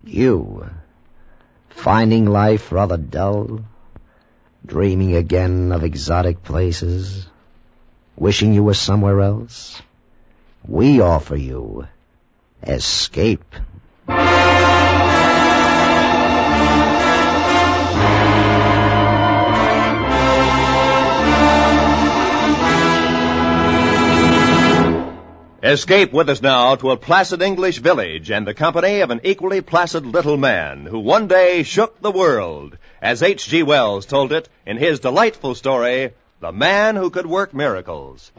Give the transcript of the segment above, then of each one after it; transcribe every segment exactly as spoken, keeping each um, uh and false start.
You, finding life rather dull, dreaming again of exotic places, wishing you were somewhere else? We offer you Escape. Escape with us now to a placid English village and the company of an equally placid little man who one day shook the world, as H G Wells told it in his delightful story, The Man Who Could Work Miracles.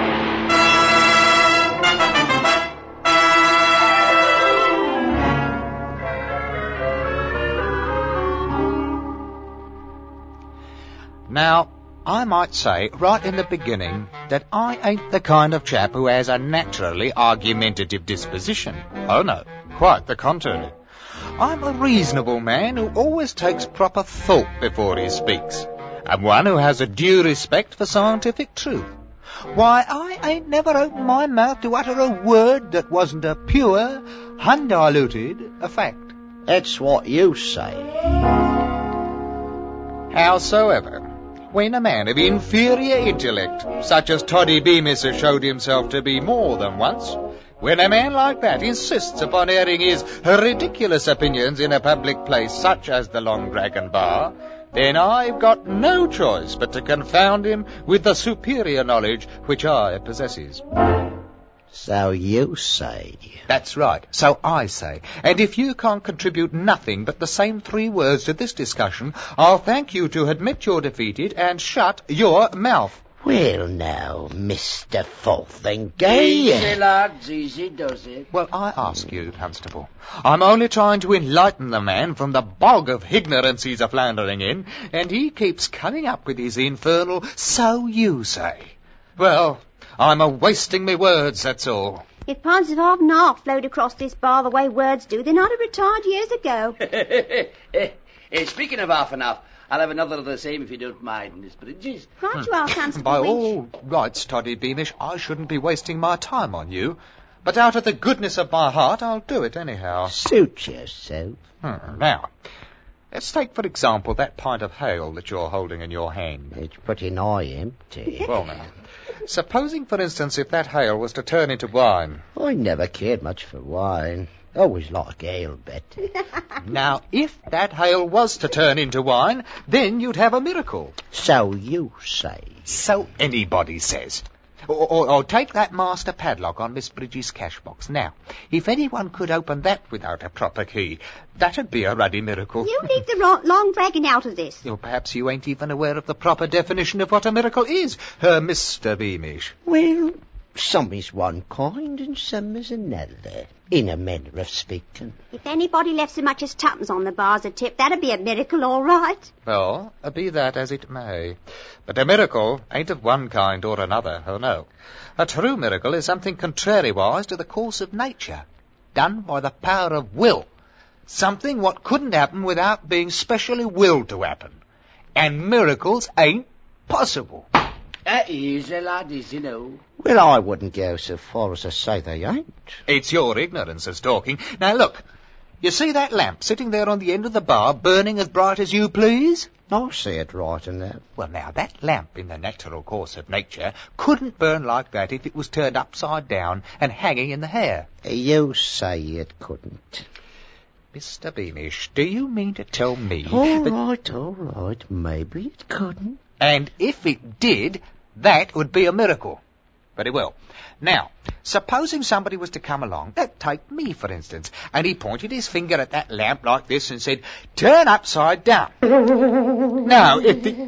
Now, I might say right in the beginning that I ain't the kind of chap who has a naturally argumentative disposition. Oh no, quite the contrary. I'm a reasonable man who always takes proper thought before he speaks, and one who has a due respect for scientific truth. Why, I ain't never opened my mouth to utter a word that wasn't a pure, undiluted a fact. That's what you say. Howsoever, when a man of inferior intellect, such as Toddy Beamish has showed himself to be more than once, when a man like that insists upon airing his ridiculous opinions in a public place such as the Long Dragon Bar, then I've got no choice but to confound him with the superior knowledge which I possesses. So you say. That's right, so I say. And if you can't contribute nothing but the same three words to this discussion, I'll thank you to admit you're defeated and shut your mouth. Well now, Mister Fotheringay. Easy, lads, easy does it. Well, I ask you, Constable. I'm only trying to enlighten the man from the bog of ignorance he's a floundering in, and he keeps coming up with his infernal, so you say. Well, I'm a-wasting me words, that's all. If pints of half and half flowed across this bar the way words do, then I'd have retired years ago. Hey, speaking of half and half, I'll have another of the same if you don't mind, Miss Bridges. Right you are, Constable By Winch. all rights, Toddy Beamish, I shouldn't be wasting my time on you. But out of the goodness of my heart, I'll do it anyhow. Suit yourself. Hmm, now, let's take, for example, that pint of ale that you're holding in your hand. It's pretty nigh empty. Well, now, supposing, for instance, if that ale was to turn into wine. I never cared much for wine. Always like ale better. Now, if that ale was to turn into wine, then you'd have a miracle. So you say. So anybody says. Or, or, or take that master padlock on Miss Bridges' cash box. Now, if anyone could open that without a proper key, that'd be a ruddy miracle. You leave the ro- long dragon out of this. Or perhaps you ain't even aware of the proper definition of what a miracle is, uh, Mister Beamish. Well, some is one kind and some is another, in a manner of speaking. If anybody left so much as tuppence on the bar as a tip, that'd be a miracle, all right. Well, uh, be that as it may. But a miracle ain't of one kind or another, oh no. A true miracle is something contrariwise to the course of nature, done by the power of will. Something what couldn't happen without being specially willed to happen. And miracles ain't possible. Uh, easy, lad, easy, no. Well, I wouldn't go so far as to say they ain't. It's your ignorance that's talking. Now look, you see that lamp sitting there on the end of the bar, burning as bright as you please? I see it right in there. Well, now, that lamp in the natural course of nature couldn't burn like that if it was turned upside down and hanging in the hair. You say it couldn't. Mister Beamish, do you mean to tell me... All that... right, all right, maybe it couldn't. And if it did, that would be a miracle. Very well. Now, supposing somebody was to come along, uh, take me, for instance, and he pointed his finger at that lamp like this and said, turn upside down. Now, if the...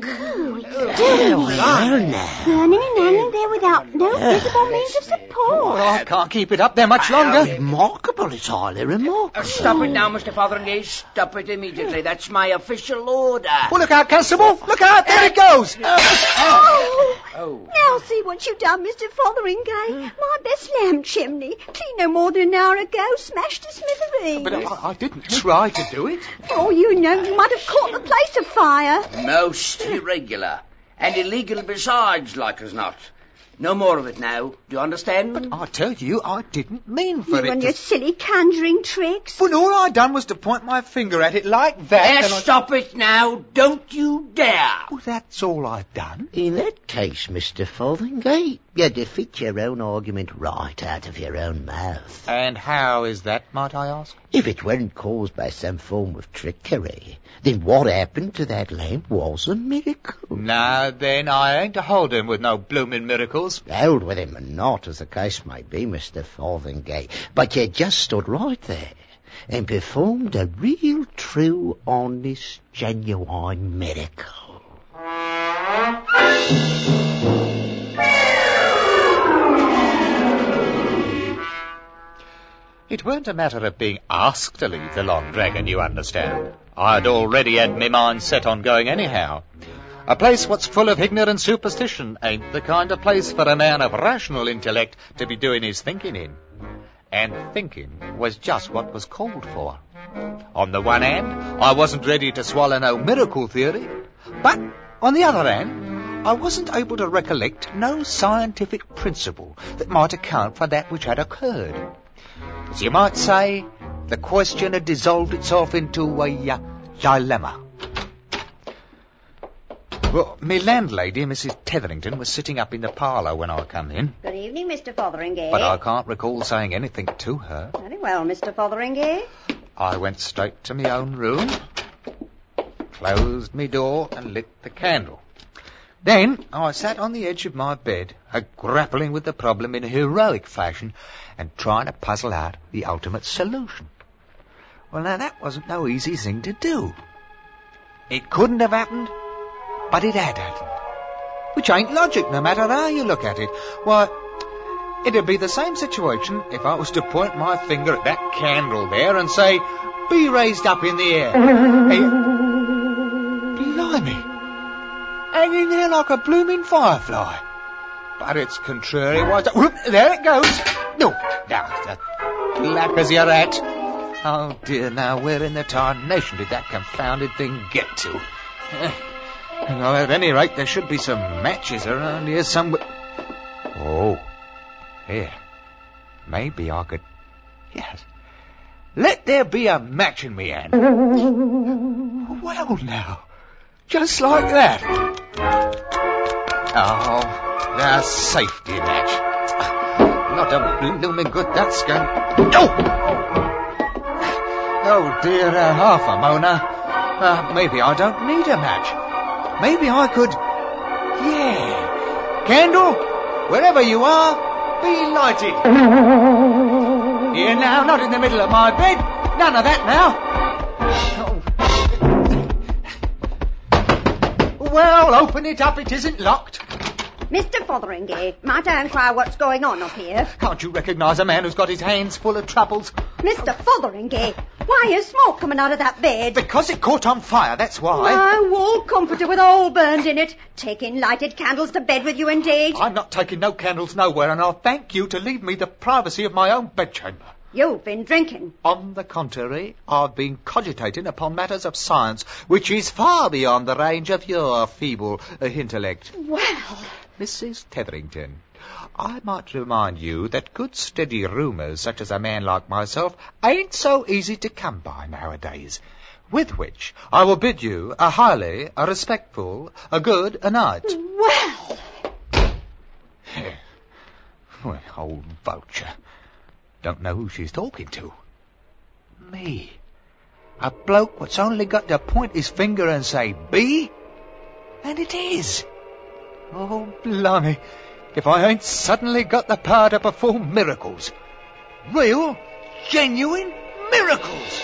Oh, well, now. Burning and hanging there without no visible means of support. Oh, I can't keep it up there much longer. Remarkable, it's highly remarkable. Uh, stop it now, Mister Fotheringay. Stop it immediately. That's my official order. Well, look out, Constable. Look out. There it goes. Oh. Oh. Now see what you've done, Mister Fotheringay. My best lamp chimney, clean no more than an hour ago, smashed to smithereens. But I, I didn't try to do it. Oh, you know, you might have caught the place afire. Most irregular. And illegal besides, like as not. No more of it now. Do you understand? But I tell you, I didn't mean for You it and to... your silly conjuring tricks. But all I done was to point my finger at it like that. There, and I... stop it now. Don't you dare. Well, that's all I've done. In that case, Mister Fotheringay, you defeat your own argument right out of your own mouth. And how is that, might I ask? If it weren't caused by some form of trickery, then what happened to that lamp was a miracle. Now then, I ain't a holding with no blooming miracles. Held with him or not, as the case may be, Mister Fotheringay, but you just stood right there and performed a real, true, honest, genuine miracle. It weren't a matter of being asked to leave the Long Dragon, you understand. I'd already had me mind set on going anyhow. A place what's full of ignorant superstition ain't the kind of place for a man of rational intellect to be doing his thinking in. And thinking was just what was called for. On the one hand, I wasn't ready to swallow no miracle theory, but on the other hand, I wasn't able to recollect no scientific principle that might account for that which had occurred. As you might say, the question had dissolved itself into a uh, dilemma. Well, my landlady, Missus Tetherington, was sitting up in the parlour when I come in. Good evening, Mister Fotheringay. But I can't recall saying anything to her. Very well, Mister Fotheringay. I went straight to my own room, closed my door and lit the candle. Then I sat on the edge of my bed, a grappling with the problem in a heroic fashion and trying to puzzle out the ultimate solution. Well, now, that wasn't no easy thing to do. It couldn't have happened, but it had happened. Which ain't logic, no matter how you look at it. Why, it'd be the same situation if I was to point my finger at that candle there and say, be raised up in the air. Hey, blimey. Hanging there like a blooming firefly. But it's contrary. Why, whoop, there it goes. No, now, that black as your hat. Oh, dear, now, where in the tarnation did that confounded thing get to? Eh, well, at any rate, there should be some matches around here somewhere. Oh, here. Maybe I could... Yes. Let there be a match in me hand. Well, now. Just like that. Oh, the safety match. Not a blooming good that's going... Oh! Oh, dear, uh, half a Mona. Uh, maybe I don't need a match. Maybe I could... Yeah. Candle, wherever you are, be lighted. Here now, not in the middle of my bed. None of that now. Oh. Well, open it up. It isn't locked. Mister Fotheringay, might I inquire what's going on up here? Can't you recognise a man who's got his hands full of troubles? Mister Fotheringay, why is smoke coming out of that bed? Because it caught on fire, that's why. My wall comforter with all burned in it. Taking lighted candles to bed with you, indeed. I'm not taking no candles nowhere, and I'll thank you to leave me the privacy of my own bedchamber. You've been drinking. On the contrary, I've been cogitating upon matters of science, which is far beyond the range of your feeble uh, intellect. Well... Missus Tetherington, I might remind you that good steady rumours, such as a man like myself, ain't so easy to come by nowadays. With which I will bid you a highly, a respectful, a good a night. Well... Well, old vulture. Don't know who she's talking to. Me. A bloke what's only got to point his finger and say, be? And it is. Oh, blimey, if I ain't suddenly got the power to perform miracles. Real, genuine miracles.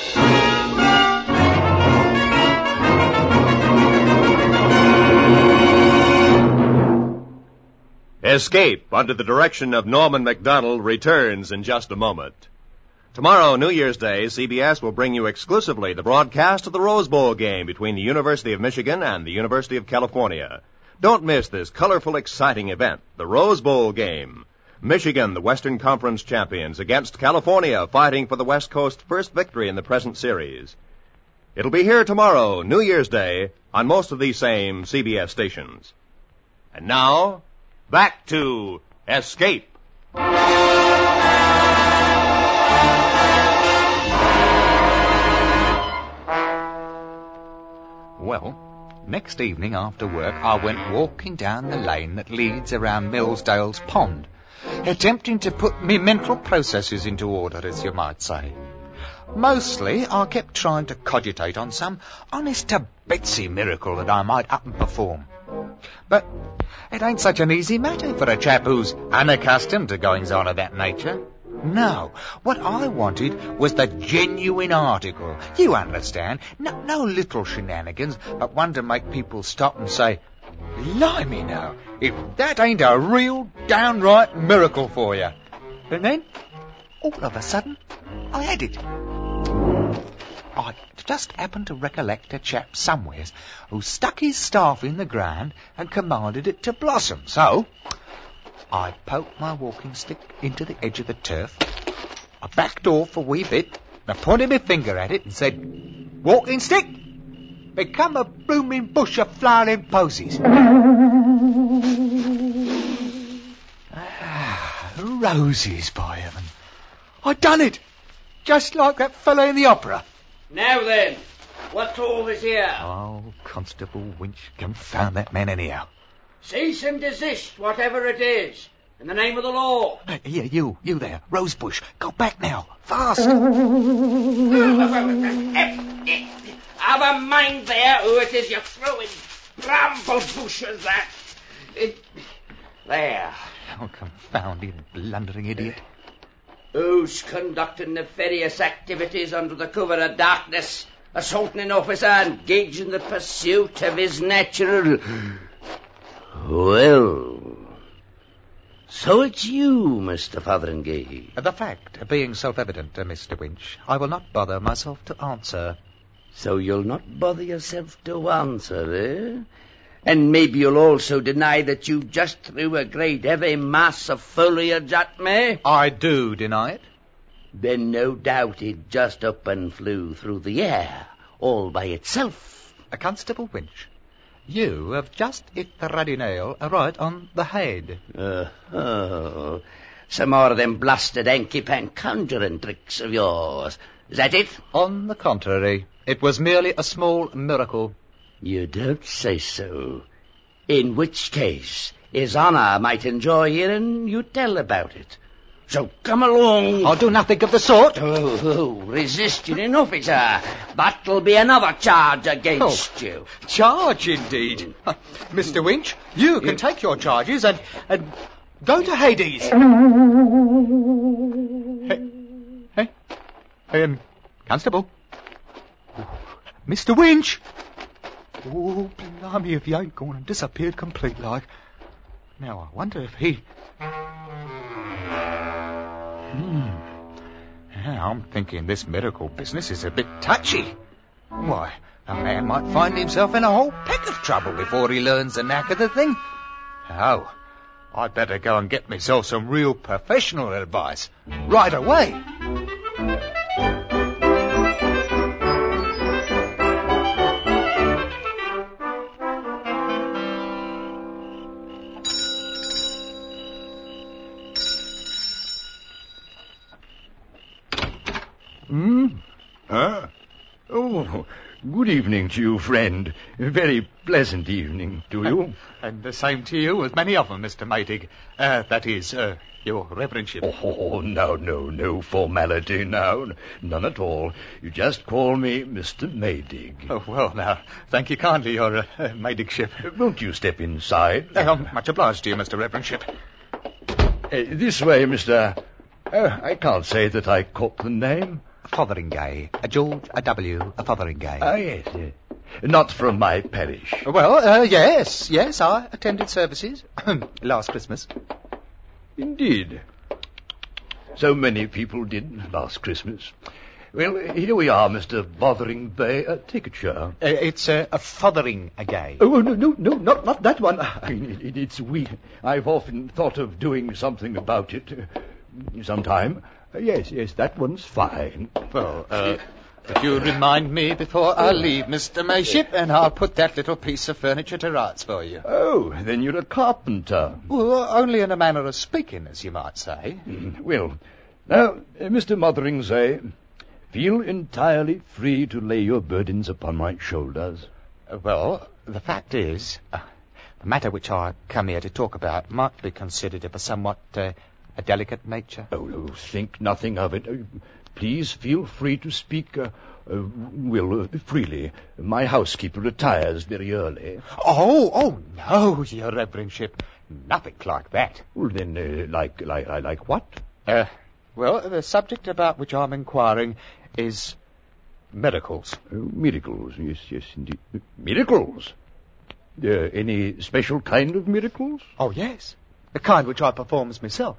Escape, under the direction of Norman MacDonald, returns in just a moment. Tomorrow, New Year's Day, C B S will bring you exclusively the broadcast of the Rose Bowl game between the University of Michigan and the University of California. Don't miss this colorful, exciting event, the Rose Bowl game. Michigan, the Western Conference champions, against California, fighting for the West Coast's first victory in the present series. It'll be here tomorrow, New Year's Day, on most of these same C B S stations. And now, back to Escape. Well, next evening after work, I went walking down the lane that leads around Millsdale's Pond, attempting to put me mental processes into order, as you might say. Mostly, I kept trying to cogitate on some honest-to-Betsy miracle that I might up and perform. But it ain't such an easy matter for a chap who's unaccustomed to goings-on of that nature. No, what I wanted was the genuine article. You understand? No, no little shenanigans, but one to make people stop and say, "Blimey now, if that ain't a real downright miracle for you." And then, all of a sudden, I had it. I just happened to recollect a chap somewheres who stuck his staff in the ground and commanded it to blossom. So I poked my walking stick into the edge of the turf. I backed off a wee bit, and I pointed my finger at it and said, "Walking stick, become a blooming bush of flowering posies." Ah, roses, by heaven. I done it, just like that fellow in the opera. Now then, what's all this here? Oh, Constable Winch, confound that man anyhow. Cease and desist, whatever it is, in the name of the law. Hey, here, you, you there, Rosebush, go back now, fast. Have a mind there who it is you're throwing bramble bushes at. It... There. Oh, confounded blundering idiot. Who's conducting nefarious activities under the cover of darkness, assaulting an officer engaged in the pursuit of his natural... Well, so it's you, Mister Fotheringay. The fact being self-evident, uh, Mister Winch, I will not bother myself to answer. So you'll not bother yourself to answer, eh? And maybe you'll also deny that you just threw a great heavy mass of foliage at me? I do deny it. Then no doubt it just up and flew through the air, all by itself. A Constable Winch, you have just hit the ruddy nail right on the head. Uh, oh, some more of them blasted hanky-pank conjuring tricks of yours. Is that it? On the contrary, it was merely a small miracle. You don't say so. In which case, His Honour might enjoy hearing you tell about it. So come along. I'll do nothing of the sort. Oh, oh resisting an officer. That'll be another charge against oh, you. Charge, indeed. Mister Winch, you can take your charges and, and go to Hades. Hey, hey, um, Constable. Mister Winch. Oh, blimey, if he ain't gone and disappeared complete like. Now, I wonder if he... Hmm. Yeah, I'm thinking this miracle business is a bit touchy. Why, a man might find himself in a whole peck of trouble before he learns the knack of the thing. Oh, I'd better go and get myself some real professional advice right away. Hmm? Ah. Oh, good evening to you, friend. A very pleasant evening to you. And, and the same to you as many of them, Mister Maydig. Uh, that is, uh, your reverendship. Oh, no, no, no formality now. None at all. You just call me Mister Maydig. Oh, well, now, thank you kindly, your uh, Maydigship. Won't you step inside? Uh, I'm much obliged to you, Mister Reverendship. Uh, this way, Mister... Uh, I can't say that I caught the name. Fotheringay. A George a W. A Fotheringay. Ah, yes, yes. Not from my parish. Well, uh, yes, yes, I attended services last Christmas. Indeed. So many people did last Christmas. Well, here we are, Mister Fotheringay. Uh, take a chair. Uh, it's uh, a Fotheringay. Oh, no, no, no, not, not that one. I mean, it, it's we. I've often thought of doing something about it. Uh, sometime. Uh, yes, yes, that one's fine. Well, uh, If you remind me before I leave, Mister Mayship, and I'll put that little piece of furniture to rights for you. Oh, then you're a carpenter. Well, only in a manner of speaking, as you might say. Mm, well, now, uh, Mister Motheringay, feel entirely free to lay your burdens upon my shoulders. Uh, well, the fact is, uh, the matter which I come here to talk about might be considered of a somewhat uh, a delicate nature. Oh, oh, think nothing of it. Uh, please feel free to speak, uh, uh, well, uh, freely. My housekeeper retires very early. Oh, oh, no, your reverendship. Nothing like that. Well, then, uh, like, like, uh, like what? Uh, well, the subject about which I'm inquiring is miracles. Oh, miracles, yes, yes, indeed. Miracles? Uh, any special kind of miracles? Oh, yes. The kind which I performs myself.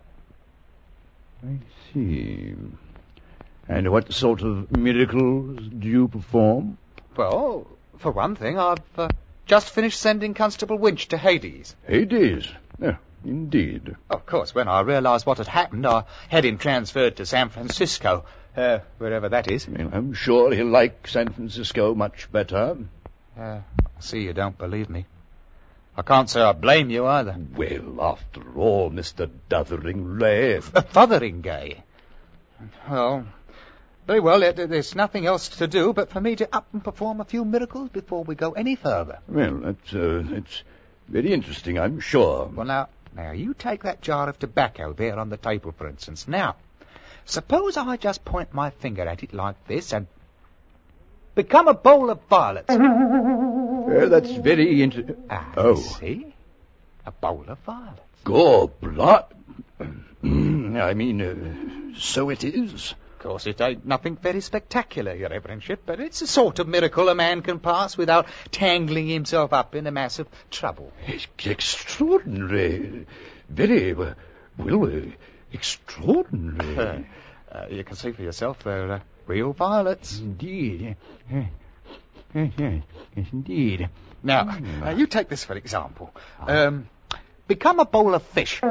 I see. And what sort of miracles do you perform? Well, for one thing, I've uh, just finished sending Constable Winch to Hades. Hades? Oh, indeed. Of course, when I realised what had happened, I had him transferred to San Francisco, uh, wherever that is. Well, I'm sure he'll like San Francisco much better. Uh, I see you don't believe me. I can't say I blame you either. Well, after all, Mister Dotheringay... Uh, Fotheringay. Well, very well, there's nothing else to do but for me to up and perform a few miracles before we go any further. Well, that's, uh, that's very interesting, I'm sure. Well, now, now, you take that jar of tobacco there on the table, for instance. Now, suppose I just point my finger at it like this and become a bowl of violets. Uh, that's very interesting. Ah, oh. See? A bowl of violets. God, blood. I mean, uh, so it is. Of course, it ain't nothing very spectacular, your reverendship, but it's a sort of miracle a man can pass without tangling himself up in a mass of trouble. It's extraordinary. Very, uh, well, uh, extraordinary. uh, you can see for yourself they're uh, real violets. Indeed. Uh, uh, yes, yes, indeed. Now, mm. uh, you take this for example. Um, become a bowl of fish.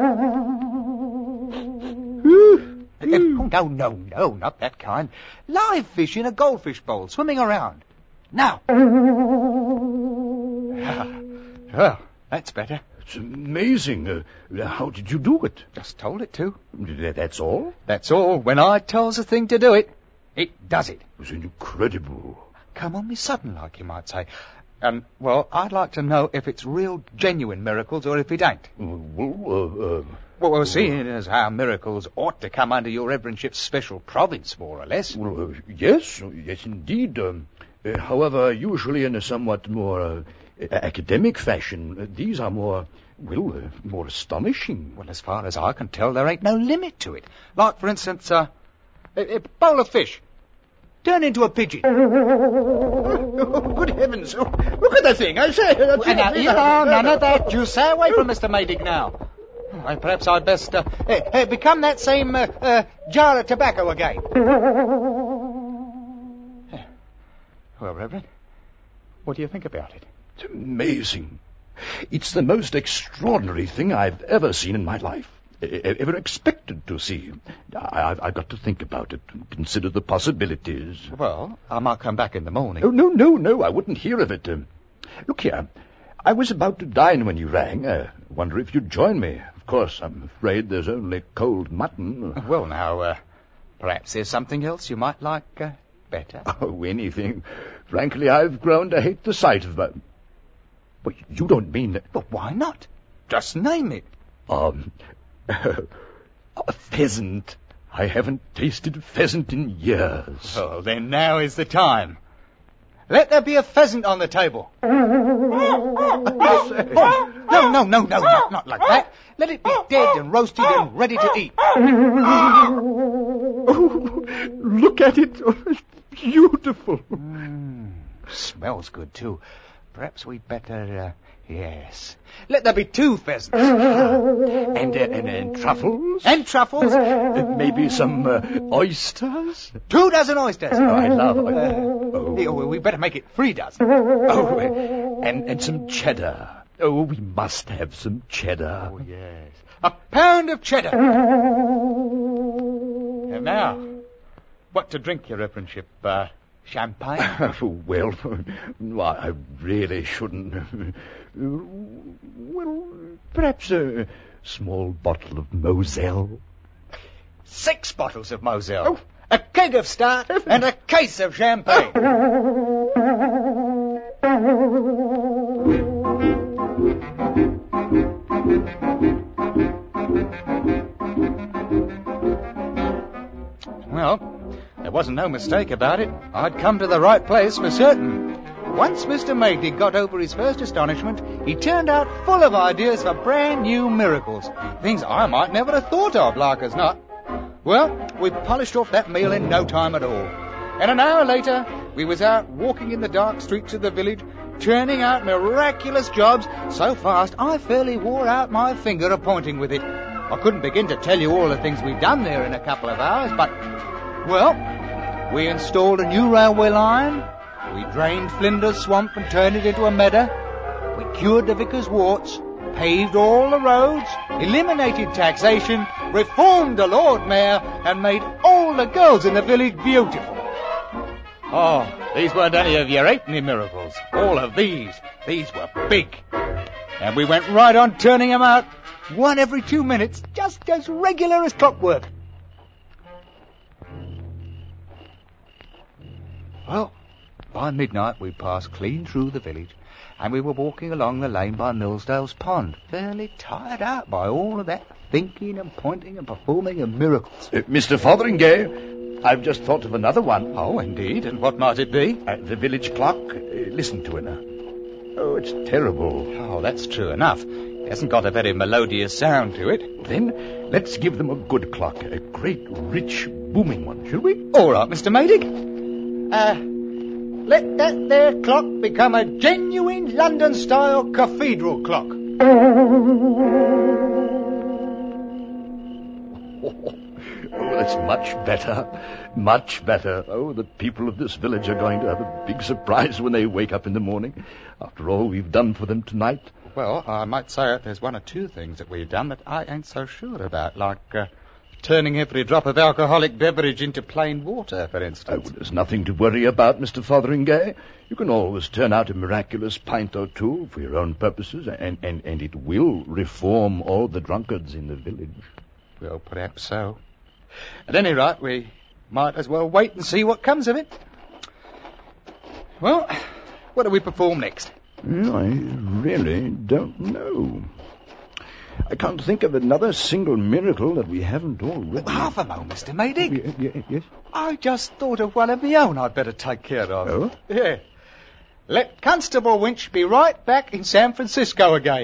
Uh, oh, no, no, no, not that kind. Live fish in a goldfish bowl, swimming around. Now. Well, that's better. It's amazing. Uh, how did you do it? Just told it to. That's all? That's all. When I tells a thing to do it, it does it. It was incredible. Come on me sudden, like you might say. And, well, I'd like to know if it's real, genuine miracles or if it ain't. Well, uh, uh, well, well, seeing as how miracles ought to come under your reverendship's special province, more or less. Well, uh, yes, yes, indeed. Um, uh, however, usually in a somewhat more uh, academic fashion, uh, these are more, well, uh, more astonishing. Well, as far as I can tell, there ain't no limit to it. Like, for instance, uh, a, a bowl of fish. Turn into a pigeon. Oh, good heavens. Oh, look at the thing, I say. Well, now, you know, none of that. You stay away from Mister Maydig now. Well, perhaps I'd best uh, hey, hey, become that same uh, uh, jar of tobacco again. Well, Reverend, what do you think about it? It's amazing. It's the most extraordinary thing I've ever seen in my life. Ever expected to see. I, I've got to think about it and consider the possibilities. Well, I might come back in the morning. Oh, no, no, no, I wouldn't hear of it. Um, look here, I was about to dine when you rang. I uh, wonder if you'd join me. Of course, I'm afraid there's only cold mutton. Well, now, uh, perhaps there's something else you might like uh, better. Oh, anything. Frankly, I've grown to hate the sight of that. But you don't mean that... But why not? Just name it. Um... A pheasant. I haven't tasted pheasant in years. Oh, then now is the time. Let there be a pheasant on the table. No, no, no, no, not, not like that. Let it be dead and roasted and ready to eat. Oh, look at it. Oh, it's beautiful. Mm, smells good, too. Perhaps we'd better... Uh, Yes. Let there be two pheasants. and, uh, and, and truffles? And truffles. Uh, maybe some uh, oysters? Two dozen oysters. Oh, I love oysters. Uh, oh. We better make it three dozen. Oh, and, and some cheddar. Oh, we must have some cheddar. Oh, yes. A pound of cheddar. And now, What to drink, your reverendship? Uh, champagne? Well, I really shouldn't. Well, perhaps a small bottle of Moselle. Six bottles of Moselle. Oh. A keg of stout and a case of champagne. Well, there wasn't no mistake about it. I'd come to the right place for certain. Once Mister Maydig got over his first astonishment, he turned out full of ideas for brand new miracles. Things I might never have thought of, like as not. Well, we polished off that meal in no time at all. And an hour later, we was out walking in the dark streets of the village, churning out miraculous jobs so fast I fairly wore out my finger a-pointing with it. I couldn't begin to tell you all the things we'd done there in a couple of hours, but, well, we installed a new railway line, we drained Flinders Swamp and turned it into a meadow, we cured the vicar's warts, paved all the roads, eliminated taxation, reformed the Lord Mayor, and made all the girls in the village beautiful. Oh, these weren't any of your halfpenny miracles. All of these, these were big. And we went right on turning them out, one every two minutes, just as regular as clockwork. Well, by midnight we passed clean through the village, and we were walking along the lane by Millsdale's Pond, fairly tired out by all of that thinking and pointing and performing of miracles. Uh, Mister Fotheringay, I've just thought of another one. Oh, indeed, and what might it be? Uh, the village clock. Uh, listen to it now. Oh, it's terrible. Oh, that's true enough. It hasn't got a very melodious sound to it. Then let's give them a good clock, a great, rich, booming one, shall we? All right, Mister Maydig. Uh, let that there clock become a genuine London-style cathedral clock. Oh, that's much better. Much better. Oh, the people of this village are going to have a big surprise when they wake up in the morning. After all we've done for them tonight. Well, I might say it, there's one or two things that we've done that I ain't so sure about, like uh, turning every drop of alcoholic beverage into plain water, for instance. Oh, well, there's nothing to worry about, Mister Fotheringay. You can always turn out a miraculous pint or two for your own purposes, and, and, and it will reform all the drunkards in the village. Well, perhaps so. At any rate, we might as well wait and see what comes of it. Well, what do we perform next? Well, I really don't know. I can't think of another single miracle that we haven't already. Well, half a moment, Mister Maydig. Oh, y- y- yes? I just thought of one of my own I'd better take care of. Oh? Yeah. Let Constable Winch be right back in San Francisco again.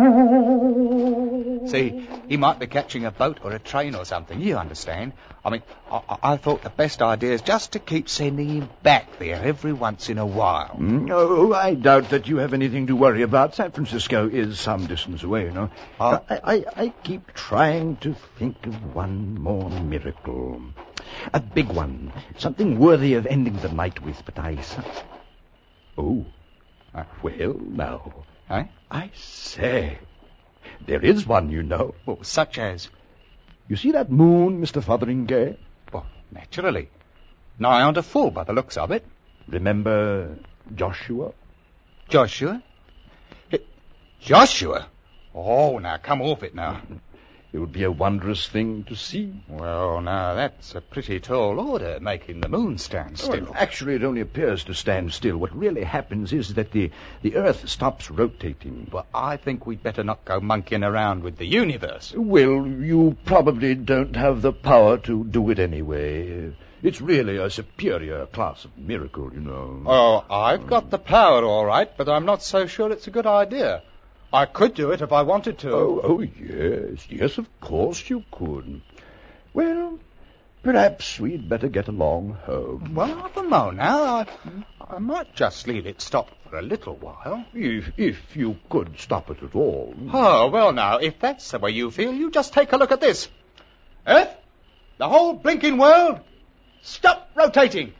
See, he might be catching a boat or a train or something, you understand. I mean, I, I thought the best idea is just to keep sending him back there every once in a while. Mm, oh, I doubt that you have anything to worry about. San Francisco is some distance away, you know. Oh. I, I, I keep trying to think of one more miracle. A big one. Something worthy of ending the night with, but I... Oh, uh, well, now, Eh? I say, there is one, you know. Well, such as? You see that moon, Mister Fotheringay? Well, naturally. Nigh on to full by the looks of it. Remember Joshua? Joshua? It, Joshua? Oh, now, come off it now. It would be a wondrous thing to see. Well, now, that's a pretty tall order, making the moon stand still. Oh, actually, it only appears to stand still. What really happens is that the, the Earth stops rotating. Well, I think we'd better not go monkeying around with the universe. Well, you probably don't have the power to do it anyway. It's really a superior class of miracle, you know. Oh, I've got the power, all right, but I'm not so sure it's a good idea. I could do it if I wanted to. Oh, oh, yes, yes, of course you could. Well, perhaps we'd better get along home. Well, half a mo now. I, I might just leave it stop for a little while. If, if you could stop it at all. Oh, well, now, if that's the way you feel, you just take a look at this. Earth, the whole blinking world, stop rotating.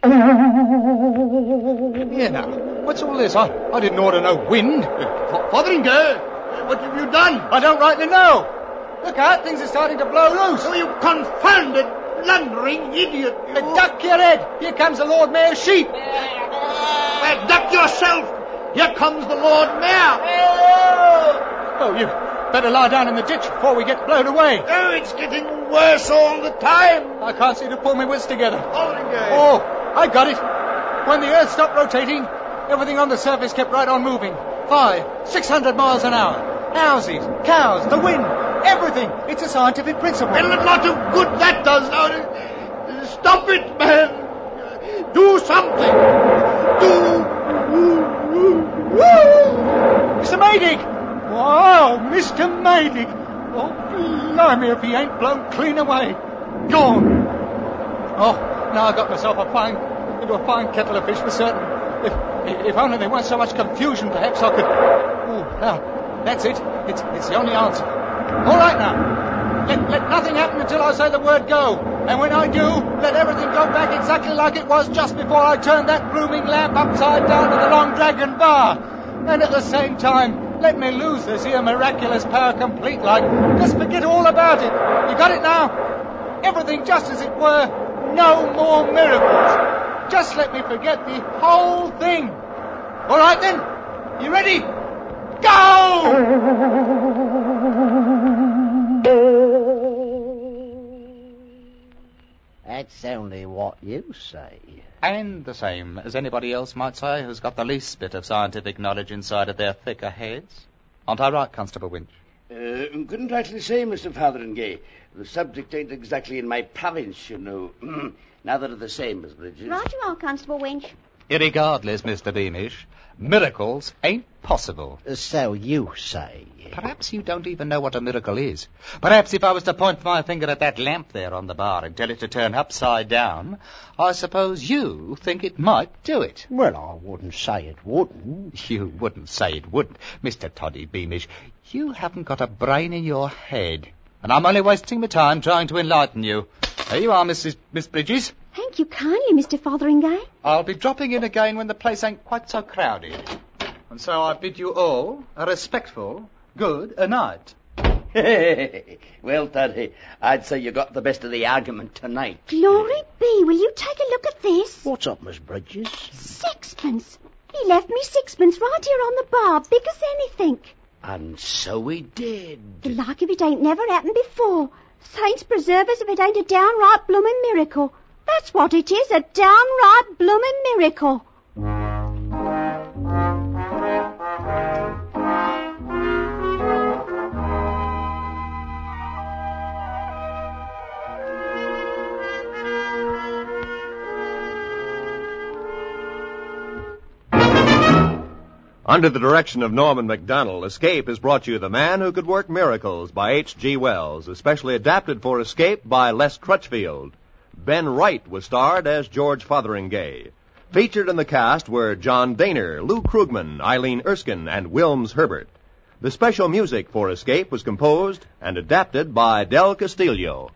Here now, what's all this? I, I didn't order no wind. Fotheringay, what have you done? I don't rightly know. Look out, things are starting to blow loose. Oh, you confounded, blundering idiot, you. Uh, duck your head! Here comes the Lord Mayor's sheep! Well, duck yourself! Here comes the Lord Mayor! Oh, you better lie down in the ditch before we get blown away. Oh, it's getting worse all the time. I can't seem to pull my wits together. Fotheringay. Oh, I got it. When the Earth stopped rotating, everything on the surface kept right on moving. Five, six hundred miles an hour. Houses, cows, the wind, everything. It's a scientific principle. Well, a lot of good that does now. Stop it, man. Do something. Do. Mister Maydig! Wow, Mister Maydig! Oh, blimey if he ain't blown clean away. Gone. Oh, now I got myself a fine, into a fine kettle of fish for certain. If, if only there weren't so much confusion, perhaps I could... Oh, now, that's it. It's, it's the only answer. All right now. Let, let nothing happen until I say the word go. And when I do, let everything go back exactly like it was just before I turned that blooming lamp upside down to the Long Dragon bar. And at the same time, let me lose this here miraculous power complete like. Just forget all about it. You got it now? Everything just as it were. No more miracles. Just let me forget the whole thing. All right then. You ready? Go! That's only what you say. And the same as anybody else might say who's got the least bit of scientific knowledge inside of their thicker heads. Aren't I right, Constable Winch? Uh, couldn't actually say, Mister Fotheringay. The subject ain't exactly in my province, you know. Neither are the same, Miss Bridges. Right you are, Constable Winch. Irregardless, Mister Beamish, miracles ain't possible. So you say. Perhaps you don't even know what a miracle is. Perhaps if I was to point my finger at that lamp there on the bar and tell it to turn upside down, I suppose you think it might do it. Well, I wouldn't say it wouldn't. You wouldn't say it wouldn't. Mister Toddy Beamish, you haven't got a brain in your head. And I'm only wasting my time trying to enlighten you. There you are, Missus Miss Bridges. Thank you kindly, Mister Fotheringay. I'll be dropping in again when the place ain't quite so crowded. And so I bid you all a respectful good a night. Well, Toddy, I'd say you got the best of the argument tonight. Glory be, will you take a look at this? What's up, Miss Bridges? Sixpence. He left me sixpence right here on the bar, big as anything. And so he did. The like of it ain't never happened before. Saints preserve us if it ain't a downright bloomin' miracle. That's what it is, a downright bloomin' miracle. Under the direction of Norman Macdonald, Escape has brought you The Man Who Could Work Miracles by H G Wells, especially adapted for Escape by Les Crutchfield. Ben Wright was starred as George Fotheringay. Featured in the cast were John Daner, Lou Krugman, Eileen Erskine, and Wilms Herbert. The special music for Escape was composed and adapted by Del Castillo.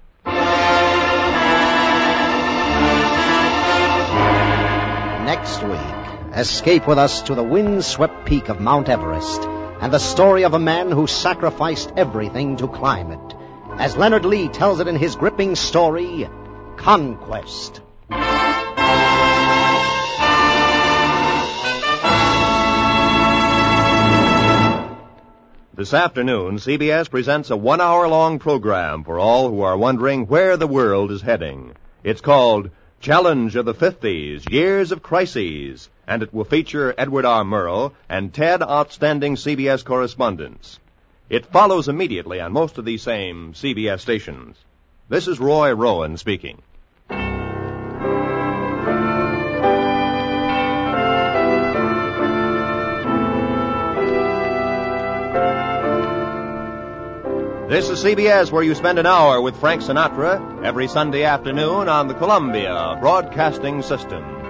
Next week, escape with us to the wind-swept peak of Mount Everest and the story of a man who sacrificed everything to climb it, as Leonard Lee tells it in his gripping story, Conquest. This afternoon, C B S presents a one-hour-long program for all who are wondering where the world is heading. It's called Challenge of the Fifties, Years of Crises, and it will feature Edward R. Murrow and ten outstanding C B S correspondents. It follows immediately on most of these same C B S stations. This is Roy Rowan speaking. This is C B S, where you spend an hour with Frank Sinatra every Sunday afternoon on the Columbia Broadcasting System.